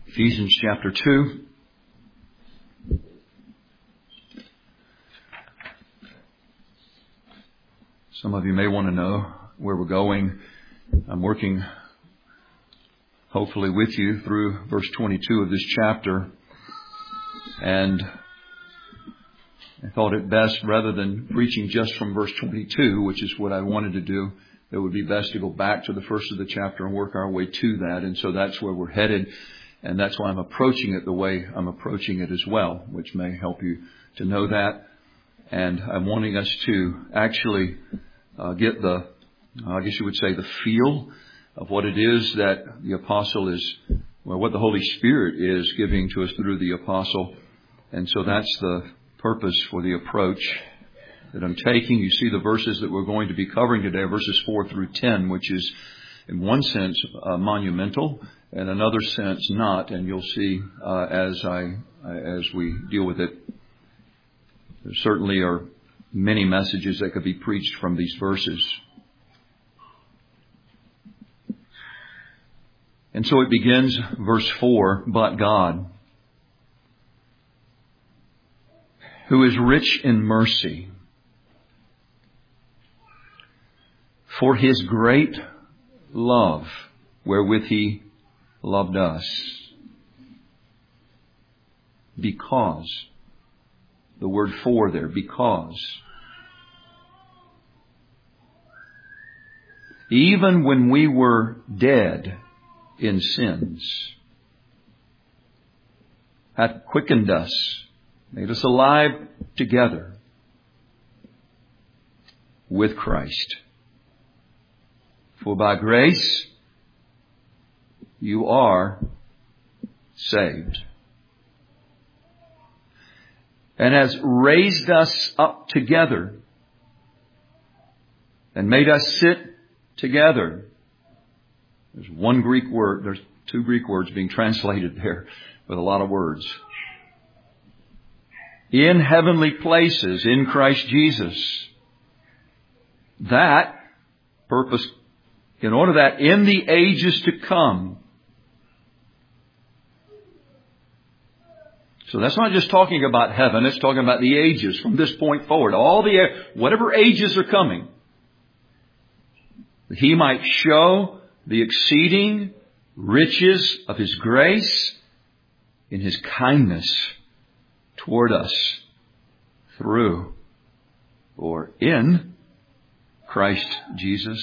Ephesians chapter 2. Some of you may want to know where we're going. I'm working, hopefully with you, through verse 22 of this chapter. And I thought it best, rather than preaching just from verse 22, which is what I wanted to do, it would be best to go back to the first of the chapter and work our way to that. And so that's where we're headed. And that's why I'm approaching it the way I'm approaching it as well, which may help you to know that. And I'm wanting us to actually get the, I guess you would say, the feel of what it is that the apostle is, well, what the Holy Spirit is giving to us through the apostle. And so that's the purpose for the approach that I'm taking. You see the verses that we're going to be covering today, verses 4 through 10, which is in one sense monumental, in another sense not. And you'll see as we deal with it, there certainly are many messages that could be preached from these verses. And so it begins, verse 4, but God, who is rich in mercy, for His great love wherewith He loved us, because, the word for there, because, even when we were dead in sins, hath quickened us, made us alive together with Christ. For by grace you are saved, and has raised us up together and made us sit together. There's one Greek word, there's two Greek words being translated there with a lot of words. In heavenly places in Christ Jesus. That purpose, in order that in the ages to come. So that's not just talking about heaven, it's talking about the ages from this point forward. Whatever ages are coming. He might show the exceeding riches of His grace in His kindness toward us through or in Christ Jesus.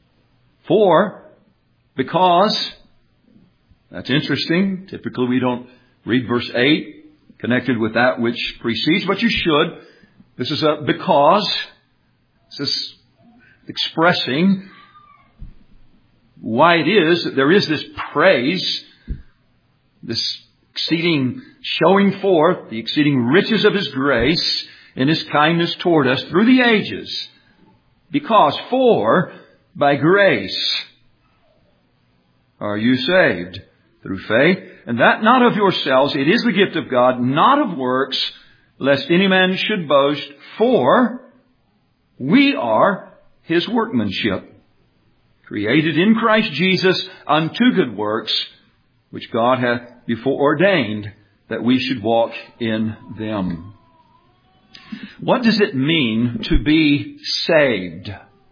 Because, that's interesting. Typically we don't read verse 8 connected with that which precedes, but you should. This is a because. This is expressing why it is that there is this praise, this exceeding showing forth the exceeding riches of His grace in His kindness toward us through the ages. Because by grace are you saved through faith, and that not of yourselves, it is the gift of God, not of works, lest any man should boast, for we are His workmanship, created in Christ Jesus unto good works, which God hath before ordained that we should walk in them. What does it mean to be saved?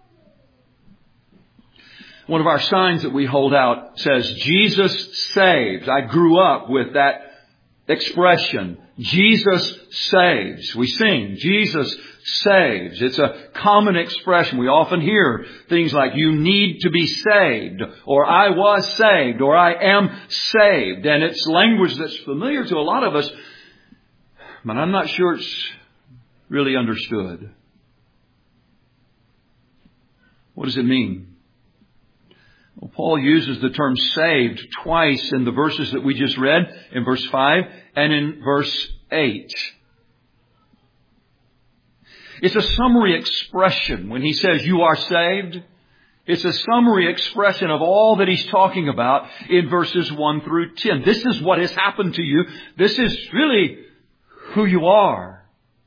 One of our signs that we hold out says, Jesus saves. I grew up with that expression. Jesus saves. We sing, Jesus saves. It's a common expression. We often hear things like, you need to be saved, or I was saved, or I am saved. And it's language that's familiar to a lot of us, but I'm not sure it's really understood. What does it mean? Well, Paul uses the term saved twice in the verses that we just read, in verse 5 and in verse 8. It's a summary expression when he says you are saved. It's a summary expression of all that he's talking about in verses 1 through 10. This is what has happened to you. This is really who you are.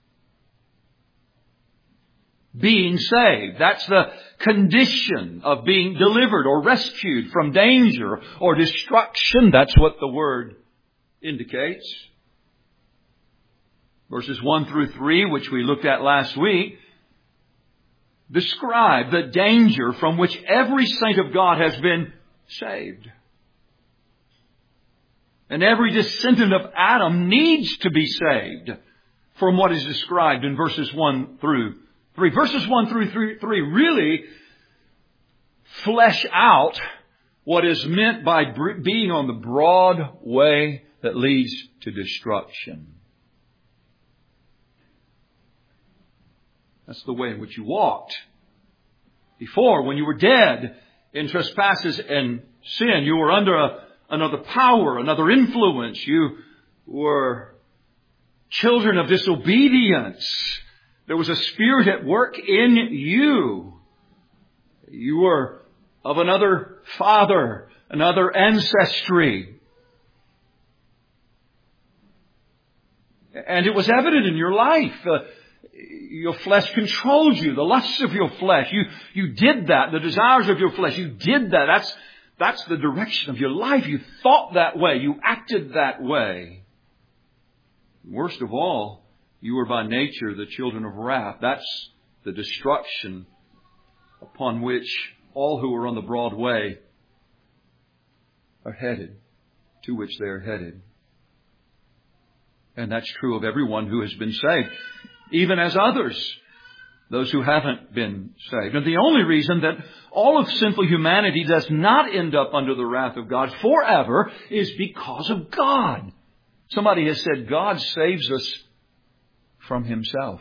Being saved. That's the condition of being delivered or rescued from danger or destruction. That's what the word indicates. Verses 1 through 3, which we looked at last week, describe the danger from which every saint of God has been saved. And every descendant of Adam needs to be saved from what is described in verses 1 through 3. Verses 1 through 3 really flesh out what is meant by being on the broad way that leads to destruction. That's the way in which you walked. Before, when you were dead in trespasses and sin, you were under another power, another influence. You were children of disobedience. There was a spirit at work in you. You were of another father, another ancestry. And it was evident in your life. Your flesh controlled you. The lusts of your flesh. You did that. The desires of your flesh. You did that. That's the direction of your life. You thought that way. You acted that way. Worst of all, you were by nature the children of wrath. That's the destruction upon which all who are on the broad way are headed, to which they are headed. And that's true of everyone who has been saved, even as others, those who haven't been saved. And the only reason that all of sinful humanity does not end up under the wrath of God forever is because of God. Somebody has said God saves us from Himself.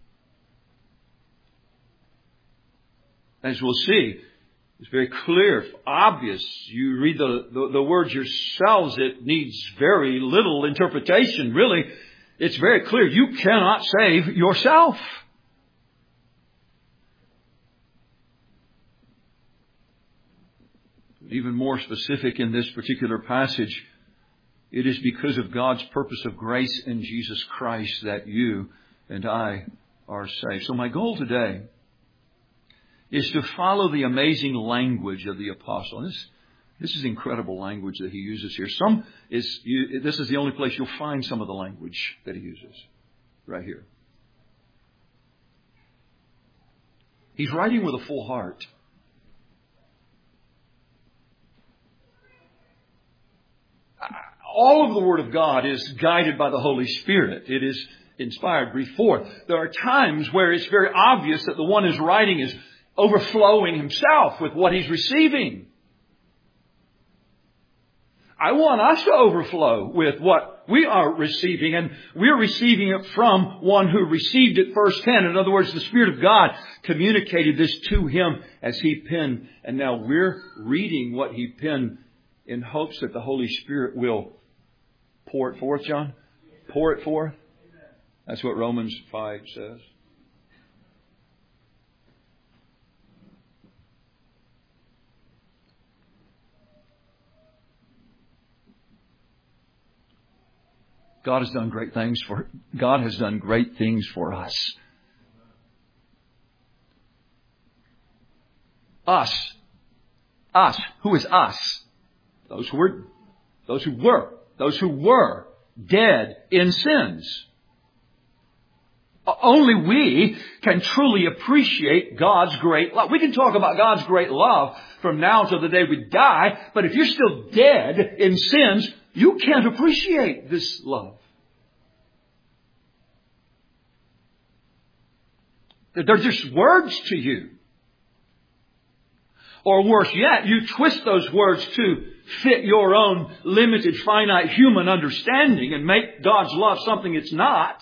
As we'll see, it's very clear, obvious. You read the words yourselves, it needs very little interpretation, really. It's very clear. You cannot save yourself. Even more specific in this particular passage, it is because of God's purpose of grace in Jesus Christ that you and I are saved. So my goal today is to follow the amazing language of the apostle. This is incredible language that he uses here. This is the only place you'll find some of the language that he uses. Right here. He's writing with a full heart. All of the Word of God is guided by the Holy Spirit. It is inspired, breathed forth. There are times where it's very obvious that the one who's writing is overflowing himself with what he's receiving. I want us to overflow with what we are receiving, and we're receiving it from one who received it firsthand. In other words, the Spirit of God communicated this to him as he penned, and now we're reading what he penned in hopes that the Holy Spirit will pour it forth, John? Pour it forth? That's what Romans 5 says. God has done great things for us. Us. Who is us? Those who were dead in sins. Only we can truly appreciate God's great love. We can talk about God's great love from now till the day we die, but if you're still dead in sins, you can't appreciate this love. They're just words to you. Or worse yet, you twist those words to fit your own limited, finite human understanding and make God's love something it's not.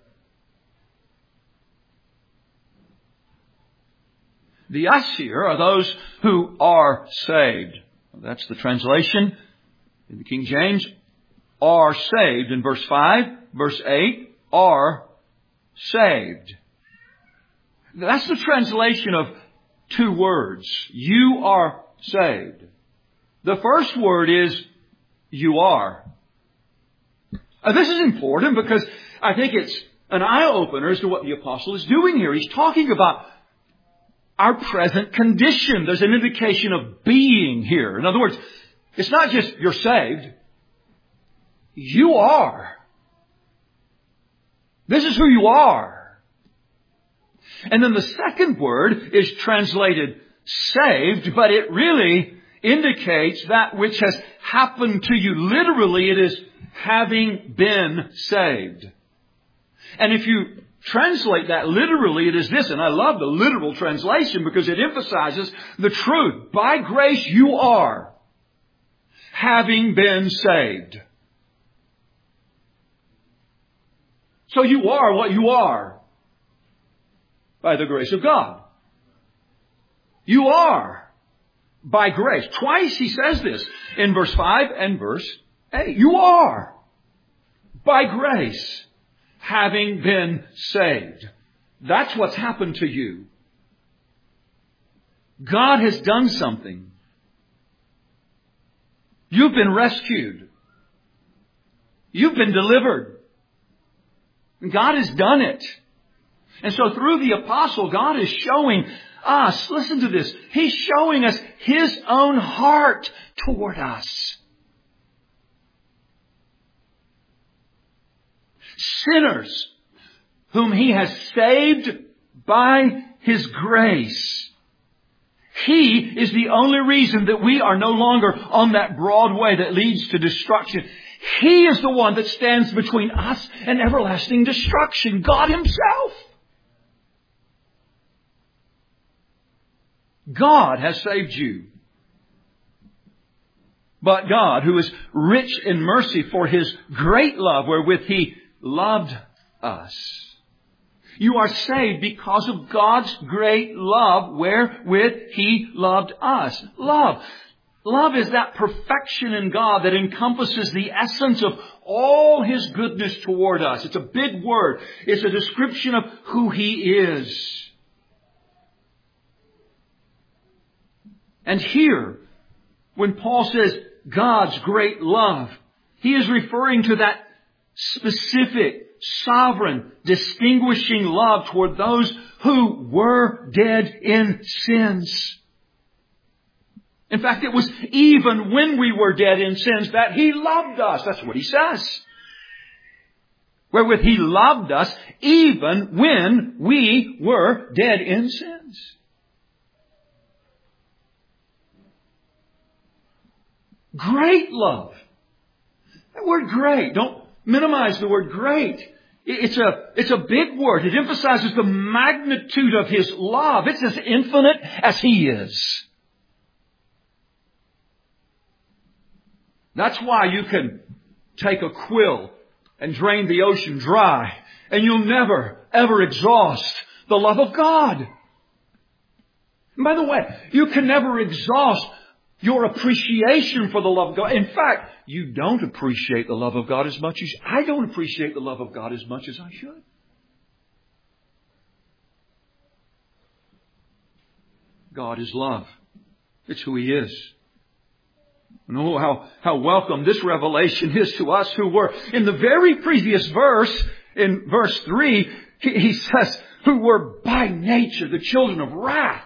The us here are those who are saved. That's the translation in the King James. Are saved in verse 5. Verse 8. Are saved. That's the translation of two words. You are saved. The first word is you are. This is important because I think it's an eye-opener as to what the apostle is doing here. He's talking about our present condition. There's an indication of being here. In other words, it's not just you're saved. You are. This is who you are. And then the second word is translated saved, but it really indicates that which has happened to you. Literally, it is having been saved. And if you translate that literally, it is this, and I love the literal translation because it emphasizes the truth. By grace you are, having been saved. So you are what you are by the grace of God. You are by grace. Twice he says this in verse 5 and verse 8. You are by grace having been saved. That's what's happened to you. God has done something. You've been rescued. You've been delivered. God has done it. And so through the apostle, God is showing us, listen to this, He's showing us His own heart toward us. Sinners whom He has saved by His grace. He is the only reason that we are no longer on that broad way that leads to destruction. He is the one that stands between us and everlasting destruction. God Himself. God has saved you. But God, who is rich in mercy for His great love wherewith He loved us. You are saved because of God's great love wherewith He loved us. Love. Love is that perfection in God that encompasses the essence of all His goodness toward us. It's a big word. It's a description of who He is. And here, when Paul says God's great love, he is referring to that specific, sovereign, distinguishing love toward those who were dead in sins. In fact, it was even when we were dead in sins that He loved us. That's what he says. Wherewith He loved us even when we were dead in sins. Great love. That word great, don't minimize the word great. It's a big word. It emphasizes the magnitude of His love. It's as infinite as He is. That's why you can take a quill and drain the ocean dry, and you'll never, ever exhaust the love of God. And by the way, you can never exhaust your appreciation for the love of God. In fact, you don't appreciate the love of God as much as I don't appreciate the love of God as much as I should. God is love. It's who He is. And oh, how welcome this revelation is to us who were, in the very previous verse, in verse 3, he says, who were by nature the children of wrath.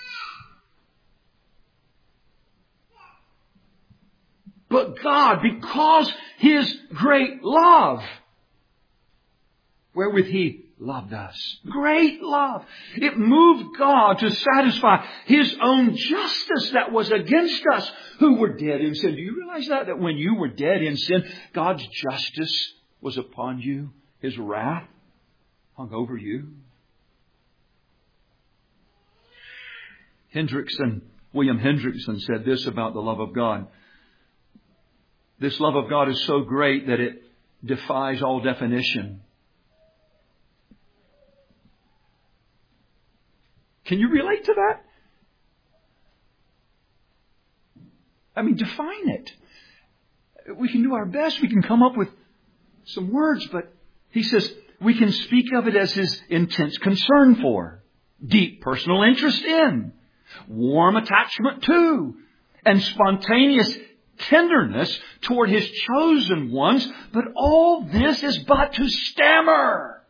But God, because His great love, wherewith He loved us. Great love. It moved God to satisfy His own justice that was against us who were dead in sin. Do you realize that? That when you were dead in sin, God's justice was upon you. His wrath hung over you. William Hendrickson said this about the love of God. This love of God is so great that it defies all definition. Can you relate to that? I mean, define it. We can do our best. We can come up with some words, but he says we can speak of it as His intense concern for, deep personal interest in, warm attachment to, and spontaneous tenderness toward His chosen ones. But all this is but to stammer.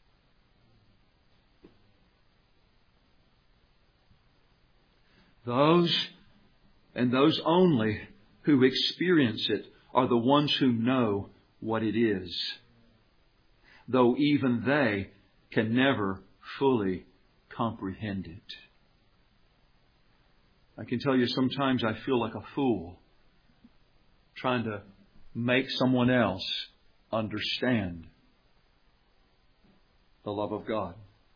Those and those only who experience it are the ones who know what it is, though even they can never fully comprehend it. I can tell you sometimes I feel like a fool trying to make someone else understand the love of God.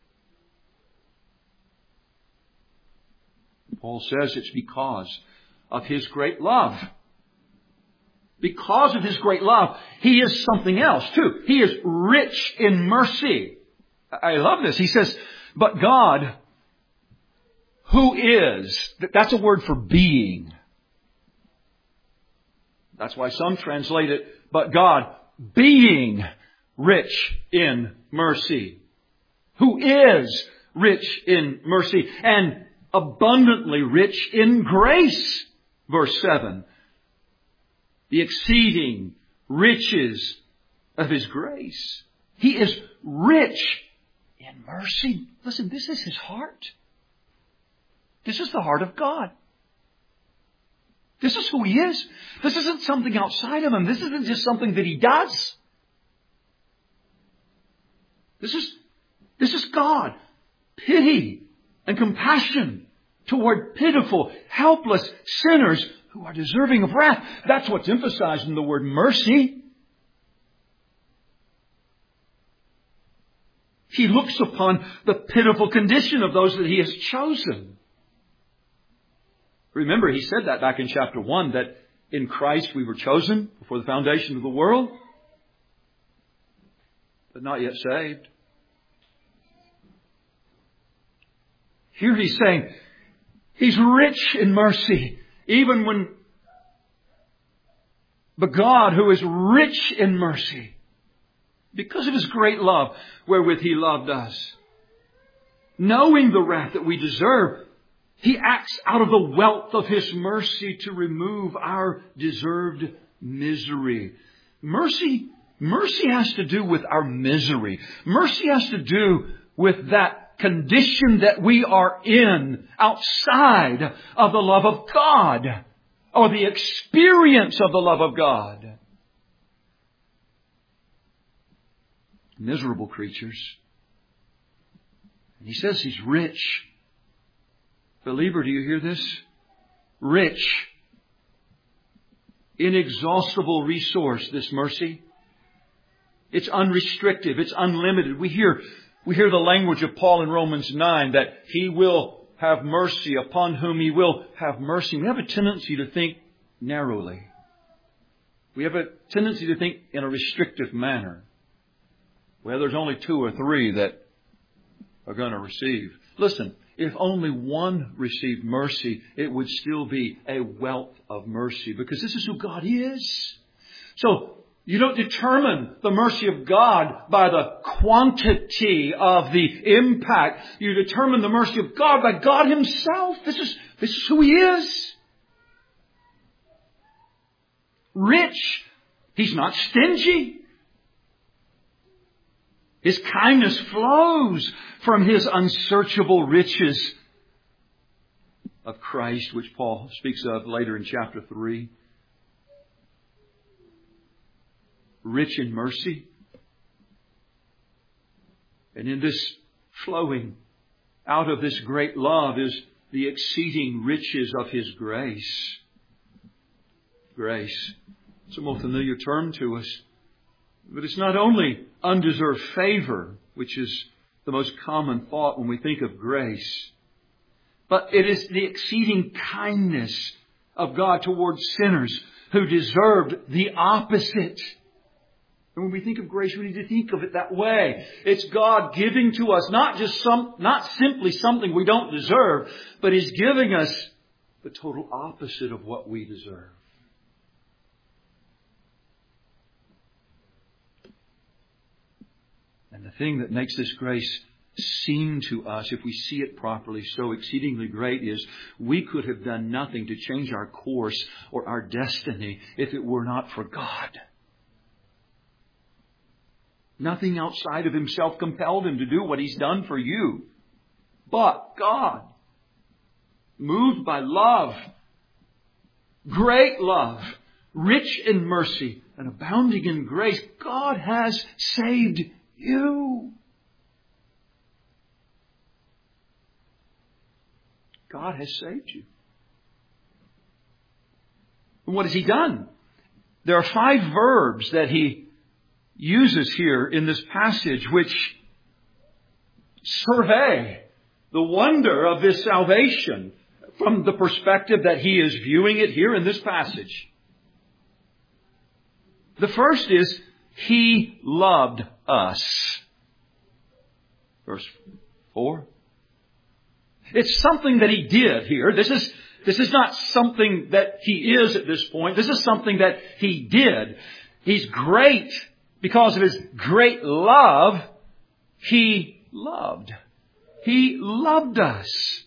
Paul says it's because of His great love. Because of His great love, He is something else too. He is rich in mercy. I love this. He says, but God, who is, that's a word for being. That's why some translate it, but God being rich in mercy. Who is rich in mercy and abundantly rich in grace. Verse 7. The exceeding riches of His grace. He is rich in mercy. Listen, this is His heart. This is the heart of God. This is who He is. This isn't something outside of Him. This isn't just something that He does. This is God. Pity and compassion toward pitiful, helpless sinners who are deserving of wrath. That's what's emphasized in the word mercy. He looks upon the pitiful condition of those that He has chosen. Remember, He said that back in chapter 1, that in Christ we were chosen before the foundation of the world, but not yet saved. Here He's saying He's rich in mercy, even when the God who is rich in mercy, because of His great love wherewith He loved us, knowing the wrath that we deserve, He acts out of the wealth of His mercy to remove our deserved misery. Mercy has to do with our misery. Mercy has to do with that condition that we are in outside of the love of God, or the experience of the love of God. Miserable creatures. And He says He's rich. Believer, do you hear this? Rich. Inexhaustible resource, this mercy. It's unrestricted. It's unlimited. We hear the language of Paul in Romans 9 that He will have mercy upon whom He will have mercy. We have a tendency to think narrowly. We have a tendency to think in a restrictive manner. Well, there's only 2 or 3 that are going to receive. Listen, if only one received mercy, it would still be a wealth of mercy, because this is who God is. So, you don't determine the mercy of God by the quantity of the impact. You determine the mercy of God by God Himself. This is who He is. Rich. He's not stingy. His kindness flows from His unsearchable riches of Christ, which Paul speaks of later in chapter 3. Rich in mercy. And in this flowing out of this great love is the exceeding riches of His grace. Grace. It's a more familiar term to us. But it's not only undeserved favor, which is the most common thought when we think of grace, but it is the exceeding kindness of God towards sinners who deserved the opposite. And when we think of grace, we need to think of it that way. It's God giving to us not simply something we don't deserve, but He's giving us the total opposite of what we deserve. And the thing that makes this grace seem to us, if we see it properly, so exceedingly great is we could have done nothing to change our course or our destiny if it were not for God. Nothing outside of Himself compelled Him to do what He's done for you. But God, moved by love, great love, rich in mercy, and abounding in grace. God has saved you. God has saved you. And what has He done? There are 5 verbs that He uses here in this passage which survey the wonder of this salvation from the perspective that He is viewing it here in this passage. The first is, He loved us. Verse 4. It's something that He did here. This is not something that He is at this point. This is something that He did. He's great. Because of His great love, He loved. He loved us.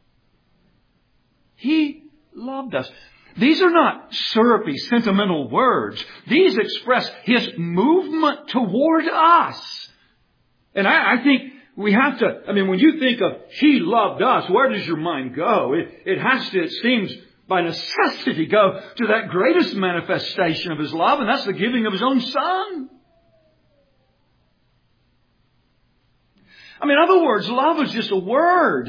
He loved us. These are not syrupy, sentimental words. These express His movement toward us. And I think we have to, when you think of He loved us, where does your mind go? It has to, it seems, by necessity go to that greatest manifestation of His love, and that's the giving of His own Son. In other words, love is just a word.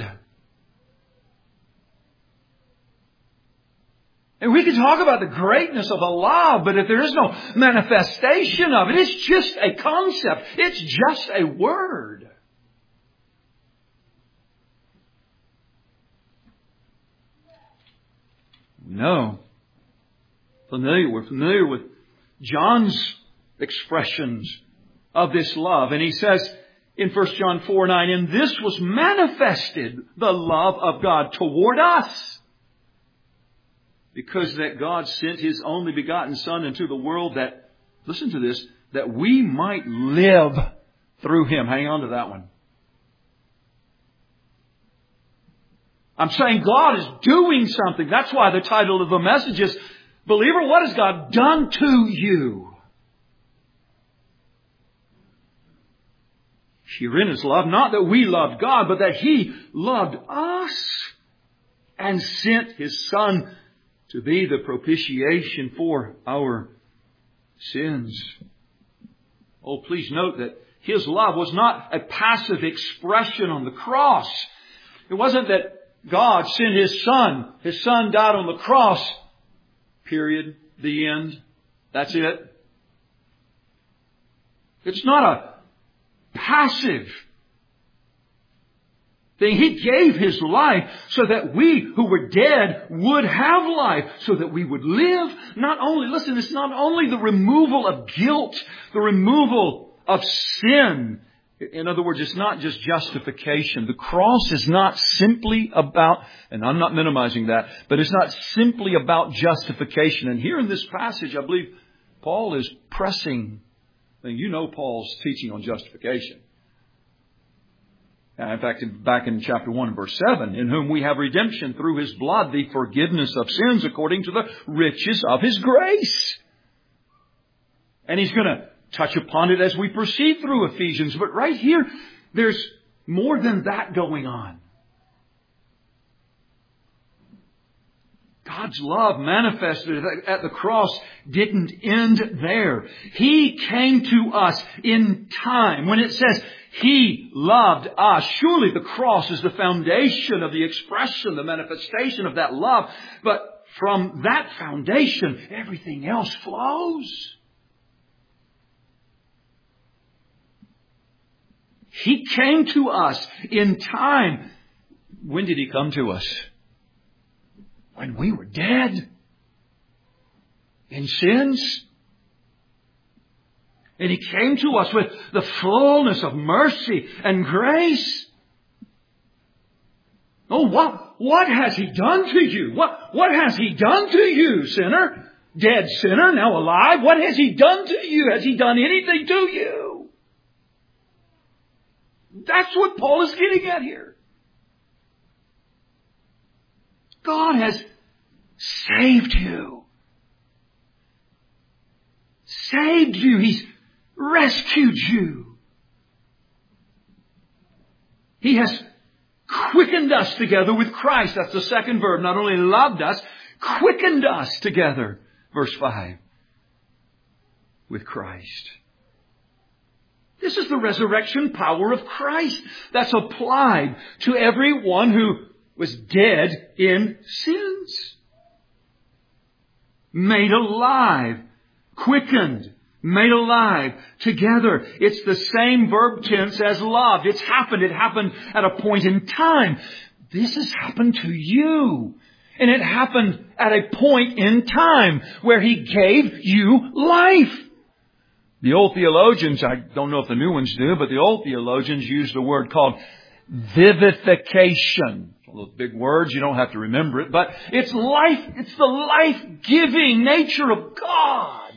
And we can talk about the greatness of a love, but if there is no manifestation of it, it's just a concept. It's just a word. No. We're familiar with John's expressions of this love. And he says in 1 John 4:9, "In this was manifested the love of God toward us, because that God sent His only begotten Son into the world that," listen to this, "that we might live through Him." Hang on to that one. I'm saying God is doing something. That's why the title of the message is, Believer, what has God done to you? Herein is love, not that we loved God, but that He loved us and sent His Son to be the propitiation for our sins. Oh, please note that His love was not a passive expression on the cross. It wasn't that God sent His Son. His Son died on the cross. Period. The end. That's it. It's not a passive thing. He gave His life so that we who were dead would have life, so that we would live. It's not only the removal of guilt, the removal of sin. In other words, it's not just justification. The cross is not simply about, and I'm not minimizing that, but it's not simply about justification. And here in this passage, I believe Paul is pressing. You know Paul's teaching on justification. In fact, back in chapter 1 and verse 7, "In whom we have redemption through His blood, the forgiveness of sins according to the riches of His grace." And he's going to touch upon it as we proceed through Ephesians. But right here, there's more than that going on. God's love manifested at the cross didn't end there. He came to us in time. When it says He loved us, surely the cross is the foundation of the expression, the manifestation of that love. But from that foundation, everything else flows. He came to us in time. When did He come to us? When we were dead in sins. And He came to us with the fullness of mercy and grace. Oh, what has He done to you? What has He done to you, sinner? Dead sinner, now alive. What has He done to you? Has He done anything to you? That's what Paul is getting at here. God has saved you. Saved you. He's rescued you. He has quickened us together with Christ. That's the second verb. Not only loved us, quickened us together. Verse 5. with Christ. This is the resurrection power of Christ that's applied to everyone who was dead in sins. Made alive, quickened, made alive together. It's the same verb tense as loved. It's happened. It happened at a point in time. This has happened to you. And it happened at a point in time where He gave you life. The old theologians, I don't know if the new ones do, but the old theologians use the word called vivification. Those big words, you don't have to remember it, but it's life. It's the life-giving nature of God.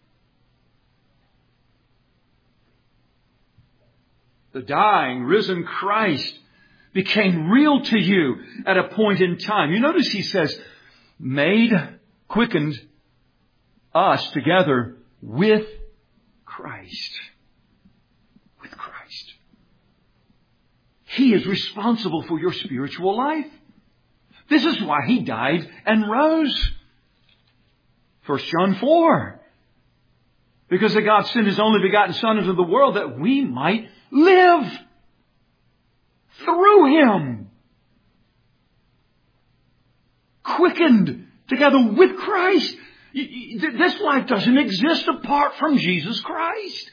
The dying, risen Christ became real to you at a point in time. You notice he says, quickened us together with Christ. With Christ. He is responsible for your spiritual life. This is why He died and rose. 1 John 4. Because that God sent His only begotten Son into the world that we might live through Him. Quickened together with Christ. This life doesn't exist apart from Jesus Christ.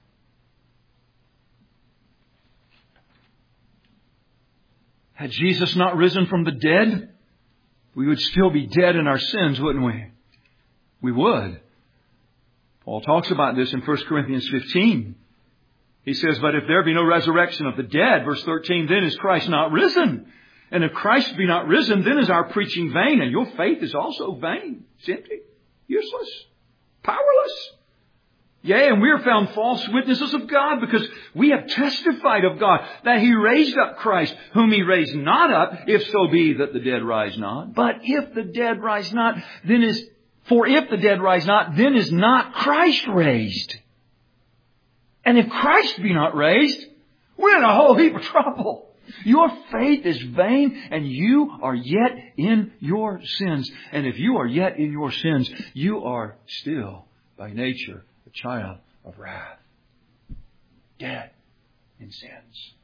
Had Jesus not risen from the dead, we would still be dead in our sins, wouldn't we? We would. Paul talks about this in 1 Corinthians 15. He says, but if there be no resurrection of the dead, verse 13, then is Christ not risen? And if Christ be not risen, then is our preaching vain, and your faith is also vain. It's empty, useless, powerless. Yea, and we are found false witnesses of God, because we have testified of God that He raised up Christ, whom He raised not up, if so be that the dead rise not. But if the dead rise not, if the dead rise not, then is not Christ raised. And if Christ be not raised, we're in a whole heap of trouble. Your faith is vain, and you are yet in your sins. And if you are yet in your sins, you are still, by nature, a child of wrath. Dead in sins.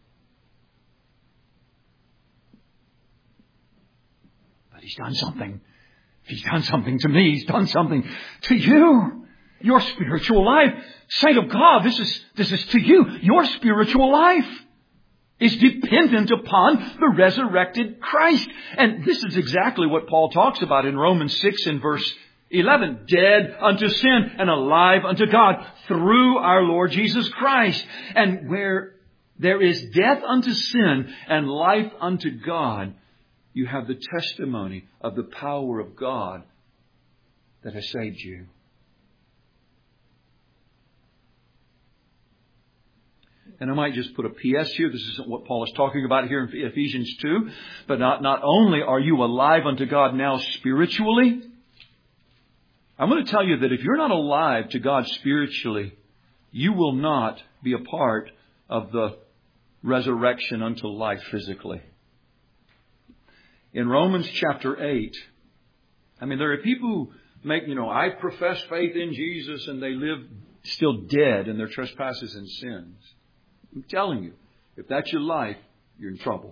But He's done something. He's done something to me. He's done something to you. Your spiritual life. Saint of God, this is to you. Your spiritual life is dependent upon the resurrected Christ. And this is exactly what Paul talks about in Romans 6 and verse 11. Dead unto sin and alive unto God through our Lord Jesus Christ. And where there is death unto sin and life unto God, you have the testimony of the power of God that has saved you. And I might just put a PS here. This isn't what Paul is talking about here in Ephesians 2. But not only are you alive unto God now spiritually, I'm going to tell you that if you're not alive to God spiritually, you will not be a part of the resurrection unto life physically. In Romans chapter 8, there are people who make, I profess faith in Jesus, and they live still dead in their trespasses and sins. I'm telling you, if that's your life, you're in trouble.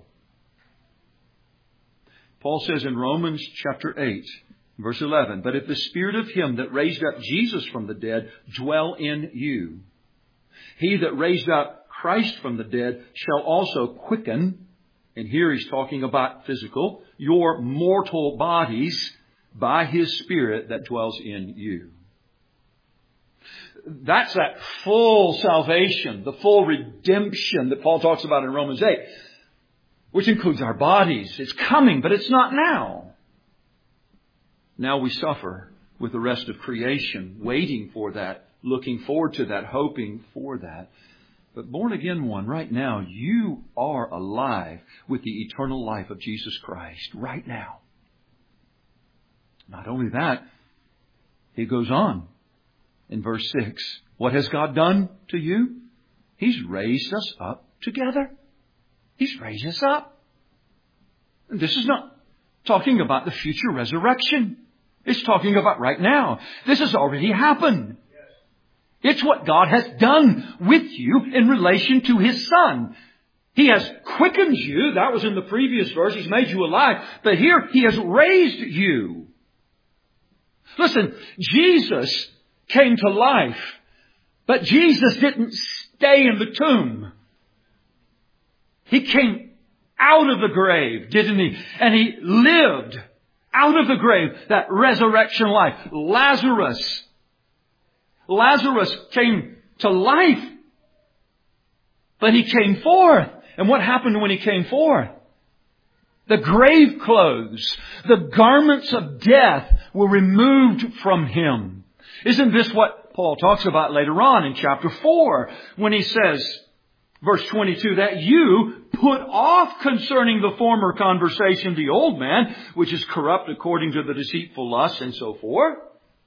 Paul says in Romans chapter 8, verse 11, but if the Spirit of Him that raised up Jesus from the dead dwell in you, He that raised up Christ from the dead shall also quicken, and here he's talking about physical, your mortal bodies by His Spirit that dwells in you. That's that full salvation, the full redemption that Paul talks about in Romans 8, which includes our bodies. It's coming, but it's not now. Now we suffer with the rest of creation, waiting for that, looking forward to that, hoping for that. But born again one, right now, you are alive with the eternal life of Jesus Christ right now. Not only that, he goes on. In verse 6, what has God done to you? He's raised us up together. He's raised us up. And this is not talking about the future resurrection. It's talking about right now. This has already happened. It's what God has done with you in relation to His Son. He has quickened you. That was in the previous verse. He's made you alive. But here, He has raised you. Listen, Jesus came to life. But Jesus didn't stay in the tomb. He came out of the grave, didn't He? And He lived out of the grave, that resurrection life. Lazarus came to life. But he came forth. And what happened when he came forth? The grave clothes, the garments of death were removed from him. Isn't this what Paul talks about later on in chapter 4 when he says, verse 22, that you put off concerning the former conversation the old man, which is corrupt according to the deceitful lust and so forth.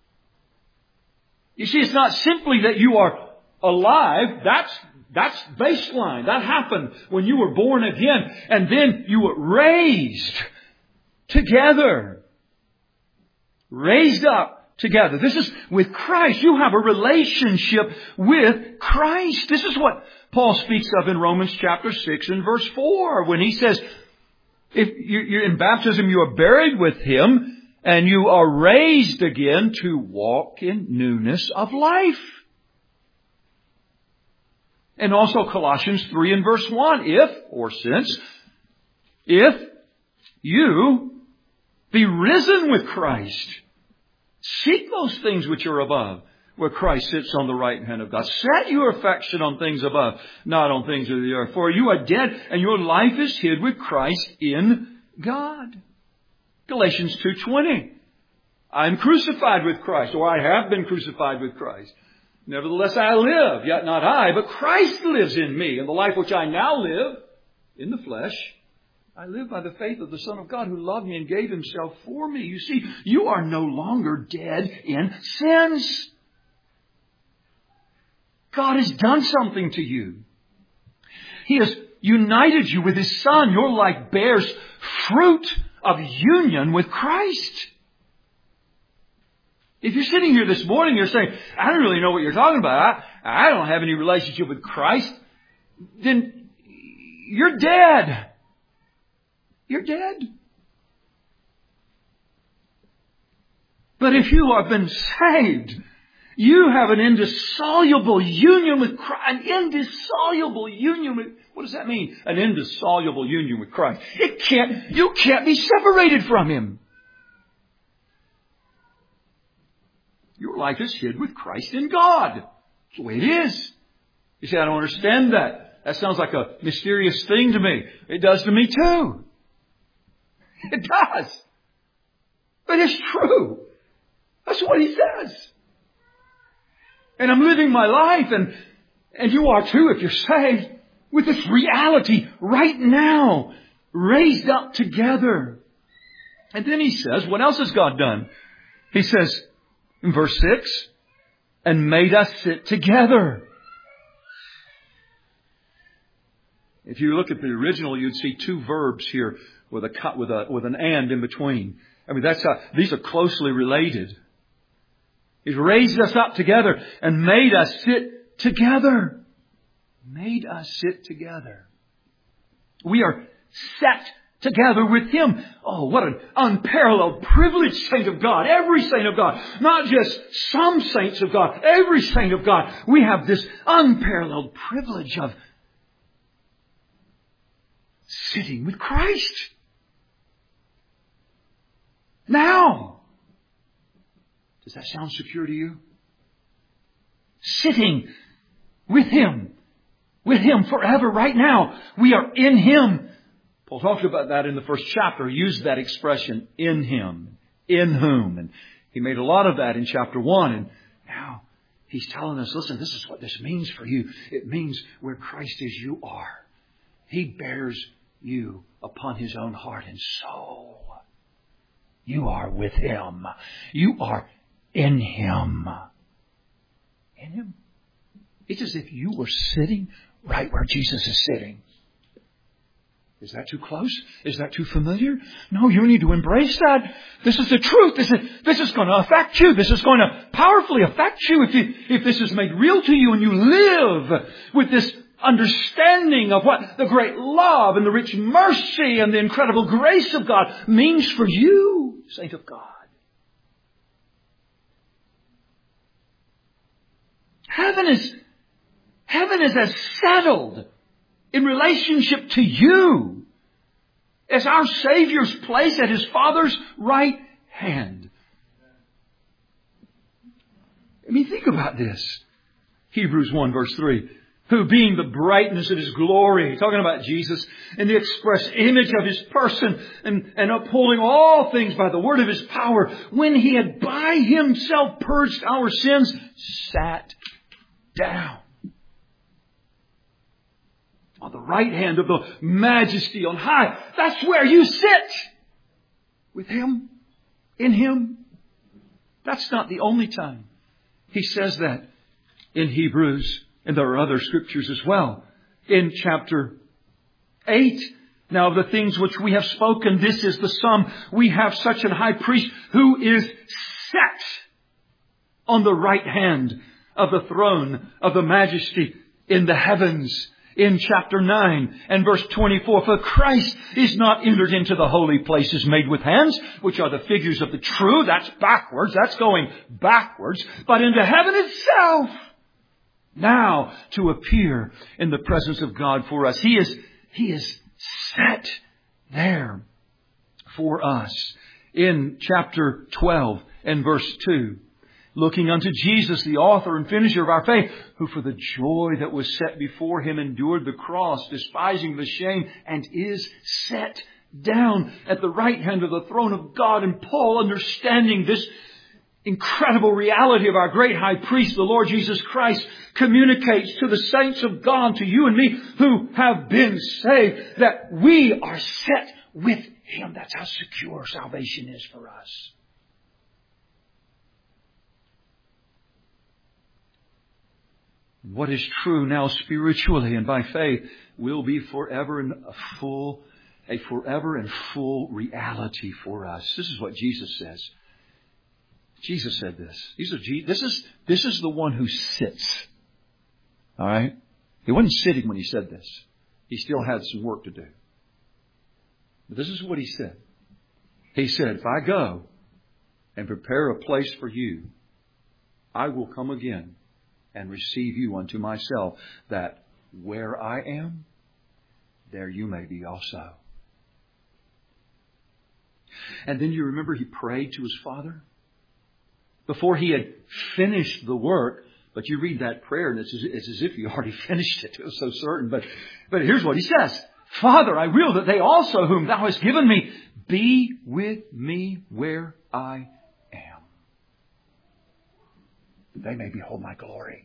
You see, it's not simply that you are alive. That's baseline. That happened when you were born again. And then you were raised together. Raised up together. This is with Christ. You have a relationship with Christ. This is what Paul speaks of in Romans chapter 6 and verse 4 when he says, if you're in baptism you are buried with Him and you are raised again to walk in newness of life. And also Colossians 3 and verse 1, if you be risen with Christ, seek those things which are above, where Christ sits on the right hand of God. Set your affection on things above, not on things of the earth. For you are dead, and your life is hid with Christ in God. Galatians 2:20. I am crucified with Christ, or I have been crucified with Christ. Nevertheless I live, yet not I, but Christ lives in me. And the life which I now live in the flesh, I live by the faith of the Son of God who loved me and gave Himself for me. You see, you are no longer dead in sins. God has done something to you. He has united you with His Son. Your life bears fruit of union with Christ. If you're sitting here this morning, you're saying, I don't really know what you're talking about. I don't have any relationship with Christ. Then you're dead. You're dead. But if you have been saved, you have an indissoluble union with Christ. An indissoluble union with... What does that mean? An indissoluble union with Christ. You can't be separated from Him. Your life is hid with Christ in God. That's the way it is. You say, I don't understand that. That sounds like a mysterious thing to me. It does to me too. It does. But it's true. That's what He says. And I'm living my life, and you are too if you're saved, with this reality right now, raised up together. And then He says, what else has God done? He says, in verse 6, and made us sit together. If you look at the original, you'd see two verbs here with an and in between. I mean, these are closely related. He's raised us up together and made us sit together. Made us sit together. We are set together with Him. Oh, what an unparalleled privilege, saint of God. Every saint of God. Not just some saints of God. Every saint of God. We have this unparalleled privilege of sitting with Christ. Now, does that sound secure to you? Sitting with Him. With Him forever right now. We are in Him. Paul talked about that in the first chapter. He used that expression, in Him, in whom. And he made a lot of that in chapter 1. And now he's telling us, listen, this is what this means for you. It means where Christ is, you are. He bears you upon His own heart and soul. You are with Him. You are in Him. In Him. It's as if you were sitting right where Jesus is sitting. Is that too close? Is that too familiar? No, you need to embrace that. This is the truth. This is going to affect you. This is going to powerfully affect you if this is made real to you and you live with this understanding of what the great love and the rich mercy and the incredible grace of God means for you, saint of God. Heaven is as settled in relationship to you as our Savior's place at His Father's right hand. I mean, think about this. Hebrews 1 verse 3. Who being the brightness of His glory, talking about Jesus, and the express image of His person, and upholding all things by the word of His power, when He had by Himself purged our sins, sat down on the right hand of the Majesty on high. That's where you sit. With Him. In Him. That's not the only time He says that in Hebrews. And there are other scriptures as well. In chapter 8, now of the things which we have spoken, this is the sum. We have such an high priest who is set on the right hand of the throne of the Majesty in the heavens. In chapter 9 and verse 24, for Christ is not entered into the holy places made with hands, which are the figures of the true. That's backwards. That's going backwards. But into heaven itself. Now to appear in the presence of God for us. He is set there for us. In chapter 12 and verse 2. Looking unto Jesus, the author and finisher of our faith, who for the joy that was set before Him endured the cross, despising the shame, and is set down at the right hand of the throne of God. And Paul, understanding this incredible reality of our great high priest, the Lord Jesus Christ, communicates to the saints of God, to you and me who have been saved, that we are set with Him. That's how secure salvation is for us. What is true now spiritually and by faith will be forever and a forever and full reality for us. This is what Jesus says. Jesus said this. This is the one who sits. All right? He wasn't sitting when He said this. He still had some work to do. But this is what He said. He said, if I go and prepare a place for you, I will come again and receive you unto myself, that where I am, there you may be also. And then you remember He prayed to His Father before He had finished the work. But you read that prayer and it's as if He already finished it. It was so certain. But here's what He says. Father, I will that they also whom Thou hast given me be with me where I am, that they may behold my glory,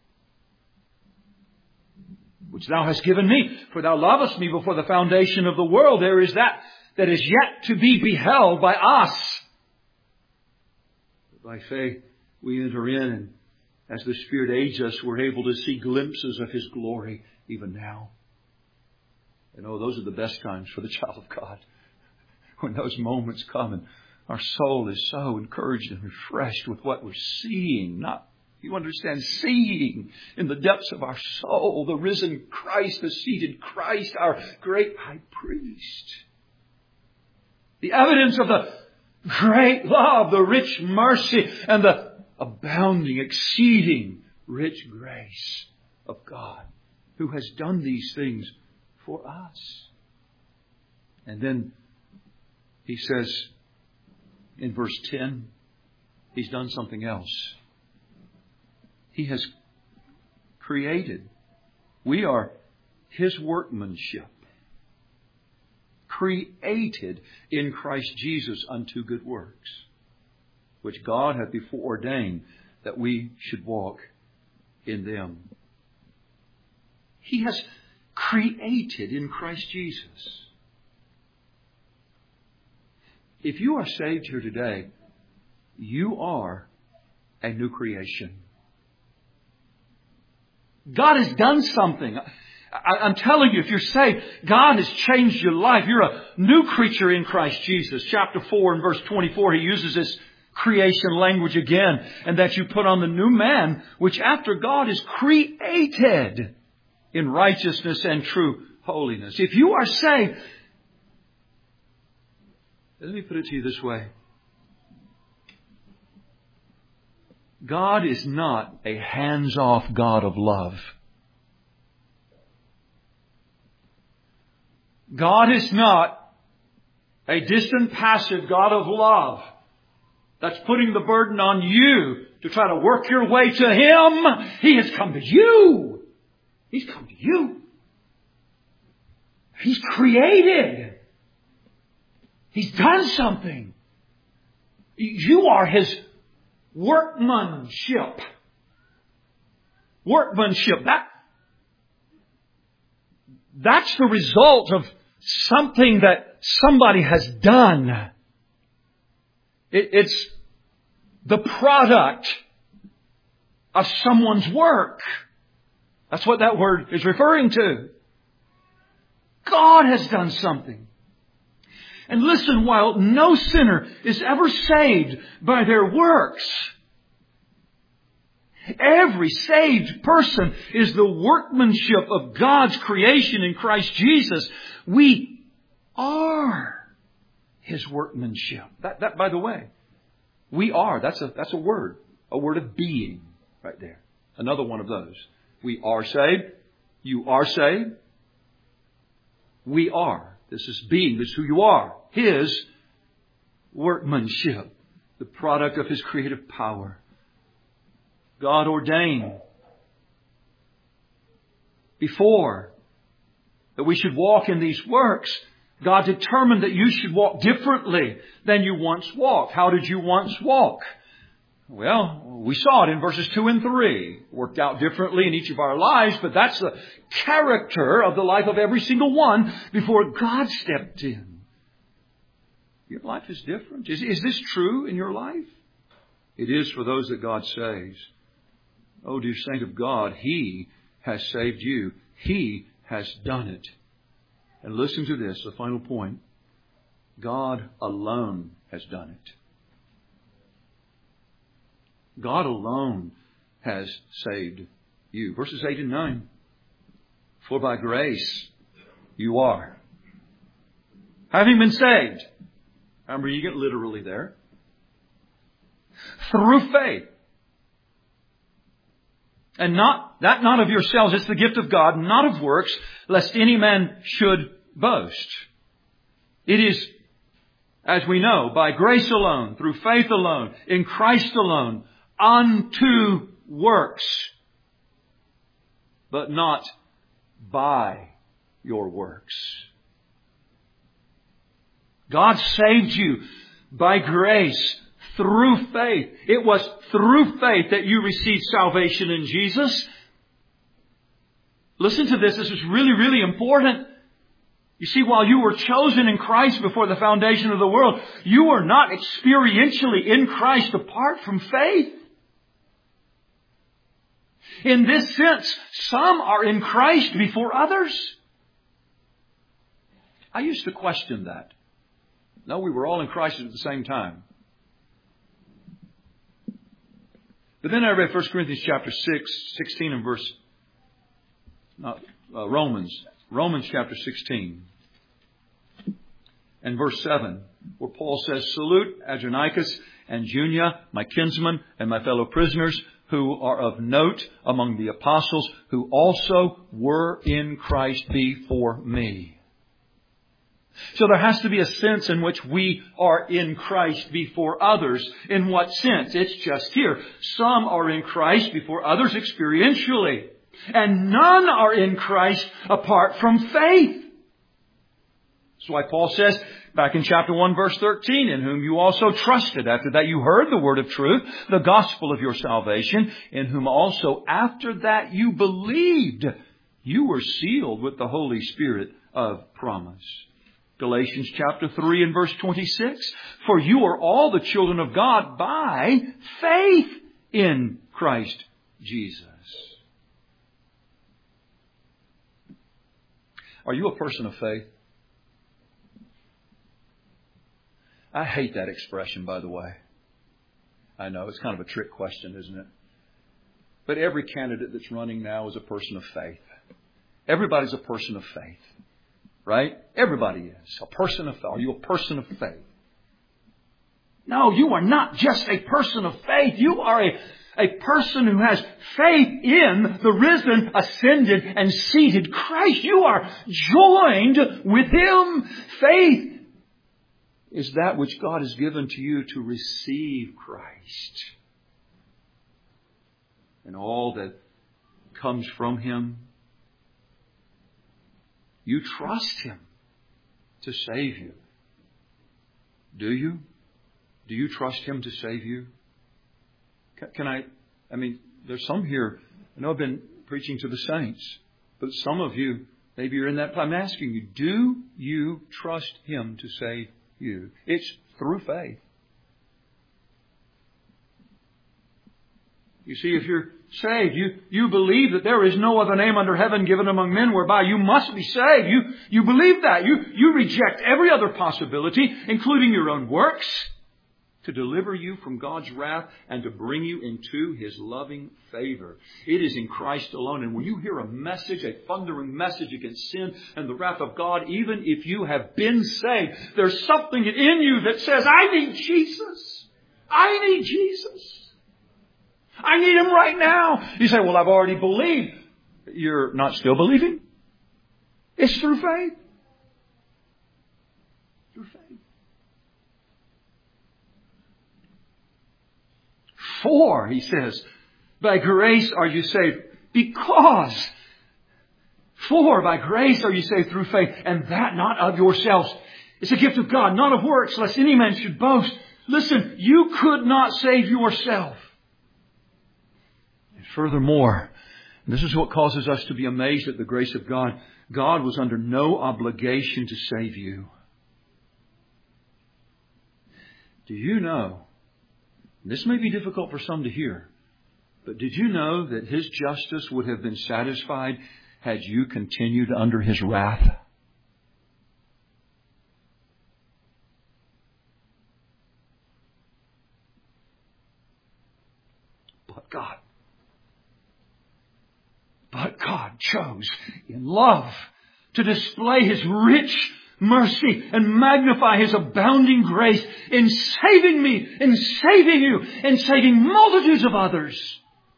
which Thou hast given me. For Thou lovest me before the foundation of the world. There is that is yet to be beheld by us. By faith we enter in, and as the Spirit aids us, we're able to see glimpses of His glory even now. And those are the best times for the child of God. When those moments come and our soul is so encouraged and refreshed with what we're seeing. Not, you understand, seeing in the depths of our soul the risen Christ, the seated Christ, our great high priest. The evidence of the great love, the rich mercy, and the abounding, exceeding rich grace of God, who has done these things for us. And then He says in verse 10, He's done something else. He has created. We are His workmanship, created in Christ Jesus unto good works, which God hath before ordained that we should walk in them. He has created in Christ Jesus. If you are saved here today, you are a new creation. God has done something. I'm telling you, if you're saved, God has changed your life. You're a new creature in Christ Jesus. Chapter 4 and verse 24, He uses this creation language again. And that you put on the new man, which after God is created in righteousness and true holiness. If you are saved, let me put it to you this way. God is not a hands-off God of love. God is not a distant, passive God of love that's putting the burden on you to try to work your way to Him. He has come to you. He's come to you. He's created. He's done something. You are His workmanship. Workmanship. That's the result of something that somebody has done. It's the product of someone's work. That's what that word is referring to. God has done something. And listen, while no sinner is ever saved by their works, every saved person is the workmanship of God's creation in Christ Jesus. We are His workmanship. That, by the way, we are. That's a word of being right there. Another one of those. We are saved. You are saved. We are. This is being. This is who you are. His workmanship. The product of His creative power. God ordained before that we should walk in these works. God determined that you should walk differently than you once walked. How did you once walk? Well, we saw it in verses 2 and 3. Worked out differently in each of our lives, but that's the character of the life of every single one before God stepped in. Your life is different. Is this true in your life? It is for those that God saves. Oh, dear saint of God, He has saved you. He has done it. And listen to this, the final point. God alone has done it. God alone has saved you. Verses 8 and 9. For by grace you are, having been saved. I'm reading it literally there. Through faith. And not of yourselves, it's the gift of God, not of works, lest any man should boast. It is, as we know, by grace alone, through faith alone, in Christ alone, unto works, but not by your works. God saved you by grace through faith. It was through faith that you received salvation in Jesus. Listen to this. This is really, really important. You see, while you were chosen in Christ before the foundation of the world, you were not experientially in Christ apart from faith. In this sense, some are in Christ before others. I used to question that. No, we were all in Christ at the same time. But then I read 1 Corinthians chapter 16 and verse, Romans chapter 16 and verse 7, where Paul says, Salute Adronicus and Junia, my kinsmen and my fellow prisoners, who are of note among the apostles, who also were in Christ before me. So there has to be a sense in which we are in Christ before others. In what sense? It's just here. Some are in Christ before others experientially. And none are in Christ apart from faith. That's why Paul says back in chapter 1 verse 13, in whom you also trusted. After that you heard the word of truth, the gospel of your salvation, in whom also after that you believed, you were sealed with the Holy Spirit of promise. Galatians chapter 3 and verse 26. For you are all the children of God by faith in Christ Jesus. Are you a person of faith? I hate that expression, by the way. I know, it's kind of a trick question, isn't it? But every candidate that's running now is a person of faith. Everybody's a person of faith. Right? Everybody is. A person of faith. Are you a person of faith? No, you are not just a person of faith. You are a person who has faith in the risen, ascended, and seated Christ. You are joined with Him. Faith is that which God has given to you to receive Christ and all that comes from Him. You trust Him to save you. Do you? Do you trust Him to save you? There's some here. I know I've been preaching to the saints, but some of you, maybe you're in that. I'm asking you, do you trust Him to save you? It's through faith. You see, if you're saved, you believe that there is no other name under heaven given among men whereby you must be saved. You believe that. You reject every other possibility, including your own works, to deliver you from God's wrath and to bring you into His loving favor. It is in Christ alone. And when you hear a message, a thundering message against sin and the wrath of God, even if you have been saved, there's something in you that says, I need Jesus. I need Jesus. I need Him right now. You say, well, I've already believed. You're not still believing? It's through faith. Through faith. For, he says, by grace are you saved. Because. For by grace are you saved through faith. And that not of yourselves. It's a gift of God, not of works, lest any man should boast. Listen, you could not save yourself. Furthermore, this is what causes us to be amazed at the grace of God. God was under no obligation to save you. Do you know, this may be difficult for some to hear, but did you know that His justice would have been satisfied had you continued under His wrath? But God chose in love to display His rich mercy and magnify His abounding grace in saving me, in saving you, in saving multitudes of others.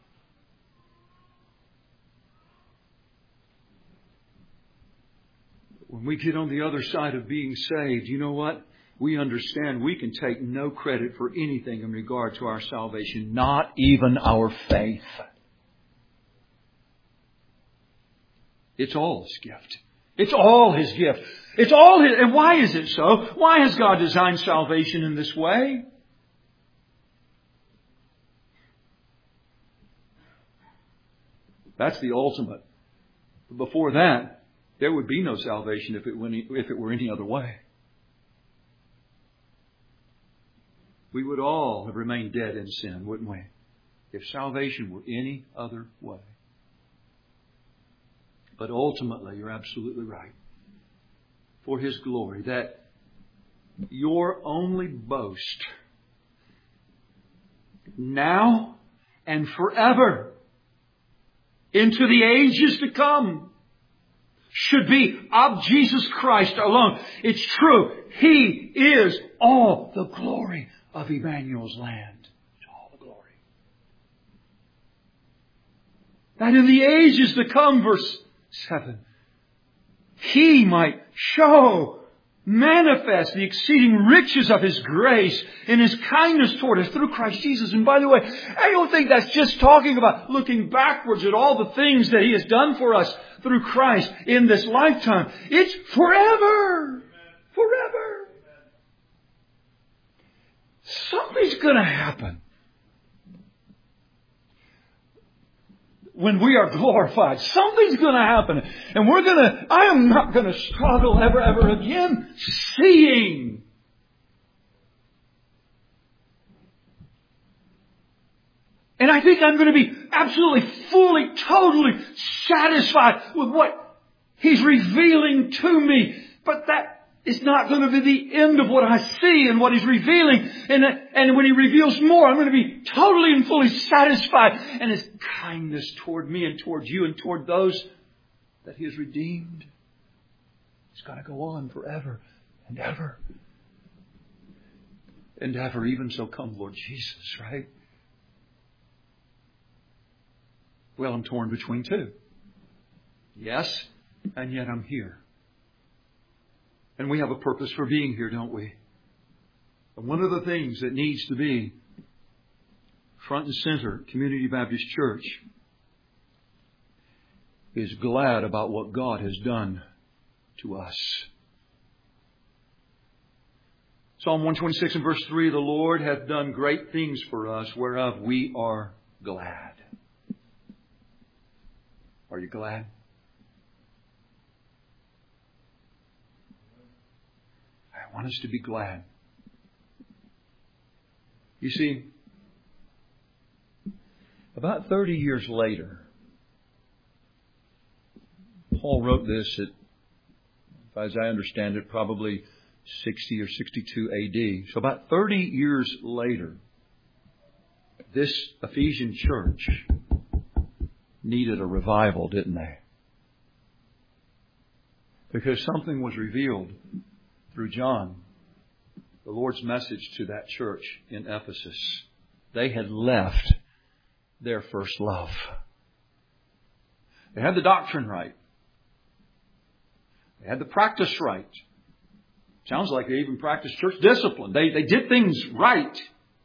When we get on the other side of being saved, you know what? We understand we can take no credit for anything in regard to our salvation, not even our faith. It's all His gift. It's all His gift. It's all His. And why is it so? Why has God designed salvation in this way? That's the ultimate. But before that, there would be no salvation if it were any other way. We would all have remained dead in sin, wouldn't we? If salvation were any other way. But ultimately, you're absolutely right. For His glory, that your only boast now and forever into the ages to come should be of Jesus Christ alone. It's true. He is all the glory of Emmanuel's land. It's all the glory. That in the ages to come, verse 7, He might show, manifest the exceeding riches of His grace in His kindness toward us through Christ Jesus. And by the way, I don't think that's just talking about looking backwards at all the things that He has done for us through Christ in this lifetime. It's forever. Forever. Something's going to happen when we are glorified. Something's going to happen. And I am not going to struggle ever again seeing. And I think I'm going to be absolutely, fully, totally satisfied with what He's revealing to me. But that is not going to be the end of what I see and what He's revealing. And when He reveals more, I'm going to be totally and fully satisfied. And His kindness toward me and toward you and toward those that He has redeemed, it's got to go on forever and ever. And ever, even so come Lord Jesus, right? Well, I'm torn between two. Yes, and yet I'm here. And we have a purpose for being here, don't we? And one of the things that needs to be front and center, Community Baptist Church, is glad about what God has done to us. Psalm 126 and verse 3, the Lord hath done great things for us, whereof we are glad. Are you glad? I want us to be glad. You see, about 30 years later, Paul wrote this at, as I understand it, probably 60 or 62 AD. So about 30 years later, this Ephesian church needed a revival, didn't they? Because something was revealed through John, the Lord's message to that church in Ephesus. They had left their first love. They had the doctrine right. They had the practice right. Sounds like they even practiced church discipline. They did things right.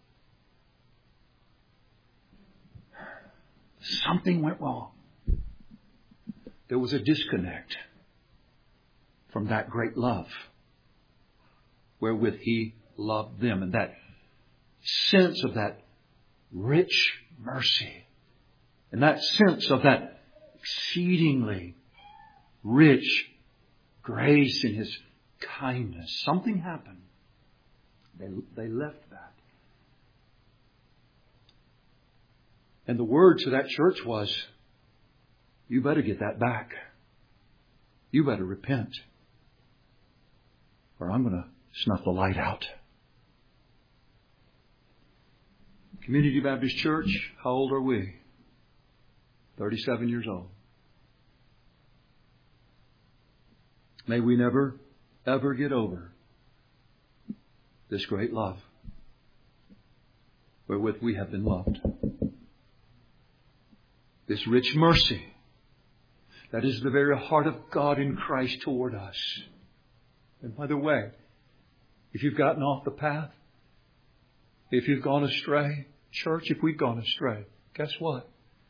Something went wrong. There was a disconnect from that great love wherewith He loved them. And that sense of that rich mercy and that sense of that exceedingly rich grace in His kindness. Something happened. They left that. And the word to that church was, you better get that back. You better repent, or I'm going to snuff the light out. Community Baptist Church, how old are we? 37 years old. May we never, ever get over this great love wherewith we have been loved. This rich mercy that is the very heart of God in Christ toward us. And by the way, if you've gotten off the path, if you've gone astray, church, if we've gone astray, guess what?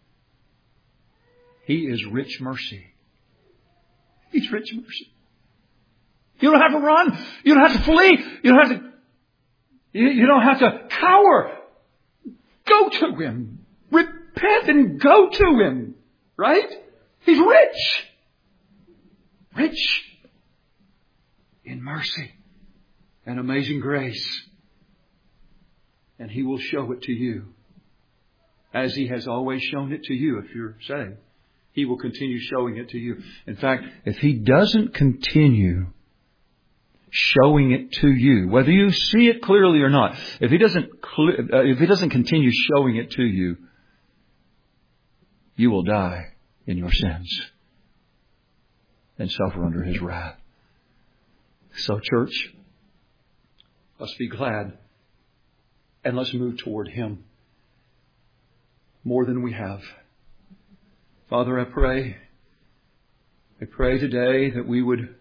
He is rich mercy. He's rich mercy. You don't have to run. You don't have to flee. You don't have to cower. Go to Him. Repent and go to Him. Right? He's rich. Rich in mercy and amazing grace. And He will show it to you. As He has always shown it to you if you're saved. He will continue showing it to you. In fact, if He doesn't continue showing it to you, whether you see it clearly or not, if He doesn't continue showing it to you, you will die in your sins and suffer under His wrath. So, church, let's be glad and let's move toward Him more than we have. Father, I pray today that we would